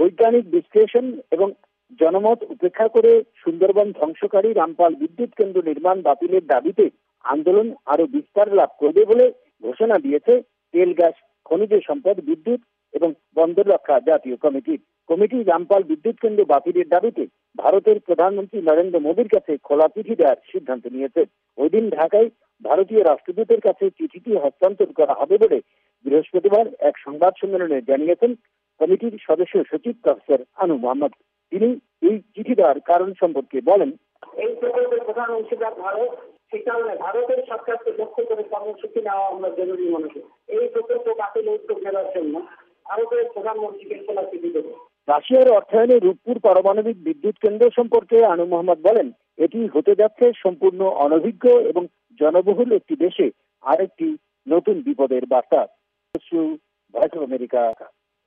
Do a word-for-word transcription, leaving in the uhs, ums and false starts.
বৈজ্ঞানিক বিশ্লেষণ এবং জনমত উপেক্ষা করে সুন্দরবন ধ্বংসকারী রামপাল বিদ্যুৎ কেন্দ্র নির্মাণ বাতিলের দাবিতে আন্দোলন আরো বিস্তার লাভ করবে বলে ঘোষণা দিয়েছে তেল গ্যাস খনিজ সম্পদ বিদ্যুৎ এবং বন্দর রক্ষা জাতীয় কমিটি। কমিটি রামপাল বিদ্যুৎ কেন্দ্র বাতিলের দাবিতে ভারতের প্রধানমন্ত্রী নরেন্দ্র মোদীর কাছে খোলা চিঠি দেওয়ার সিদ্ধান্ত নিয়েছে। ওই দিন ঢাকায় ভারতীয় রাষ্ট্রদূতের কাছে চিঠিটি হস্তান্তর করা হবে বলে বৃহস্পতিবার এক সংবাদ সম্মেলনে জানিয়েছেন কমিটির সদস্য সচিব প্রফেসর আনু মোহাম্মদ। তিনি এই চিঠি দেওয়ার কারণ সম্পর্কে বলেন, এই প্রকল্পের প্রধান অংশীদার ভারত, সেই কারণে ভারতের সরকারকে লক্ষ্য করে কর্মসূচি নেওয়া আমরা জরুরি মনে করি। এই প্রকল্প বাতিলের উদ্যোগ নেওয়ার জন্য ভারতের প্রধানমন্ত্রীকে খোলা চিঠি দেব। রাশিয়ার অর্থায়নে রূপপুর পারমাণবিক বিদ্যুৎ কেন্দ্র সম্পর্কে আনু মোহাম্মদ বলেন, এটি হতে যাচ্ছে সম্পূর্ণ অনভিজ্ঞ এবং জনবহুল একটি দেশে আরেকটি নতুন বিপদের বার্তা। Voice of America.